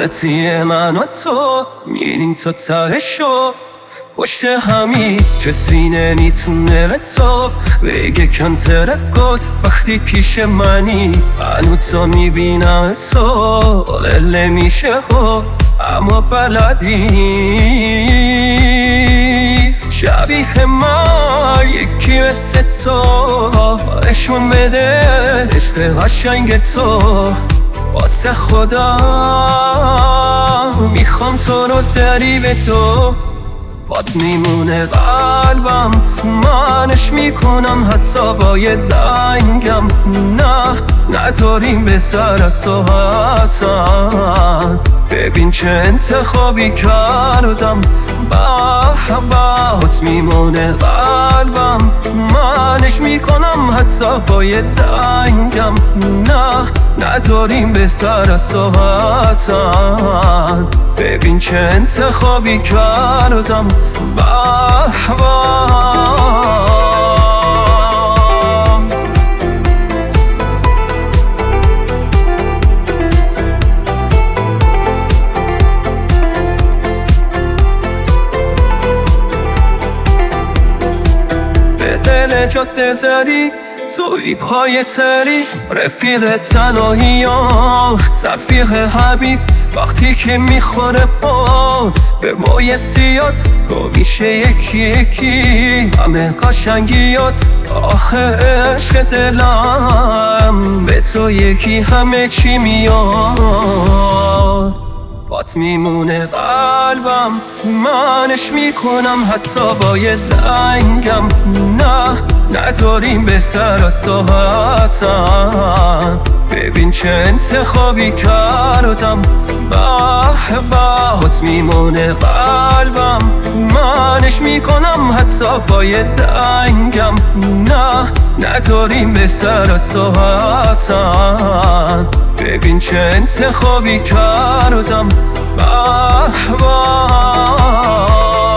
رابطه من و تو میریم تا تهشو پشت همی چه سینه میتونه تو بگه کن ترکل وقتی پیش منی هنو تو میبینم سوال میشه اما بلدی شبیه من یکی مثل تو نشون بده عشق قشنگ تو واسه خدا میخوام تو روز دری به دو بات میمونه قلبم منش میکنم حتی با یه زنگم نه نداریم به سر از تو حتن ببین چه انتخابی کردم بات میمونه قلبم منش میکنم حتی با یه زنگم نه نداریم به سر از تو حتن ببین چه انتخابی کردم به دل جاده زدی توی پای تری رفیق تنهایی ها صفیق حبیب وقتی که میخوره پا به مای سیاد تو میشه یکی یکی همه قشنگیات آخه عشق دلم به تو یکی همه چی میاد بات میمونه قلبم منش میکنم حتی با یه زنگم نه نداریم به سر از تو حتن ببین چه انتخابی کردم بات میمونه قلبم منش میکنم حتی با یه زنگم نه نداریم به سر از تو حتن ببین چه انتخابی کردم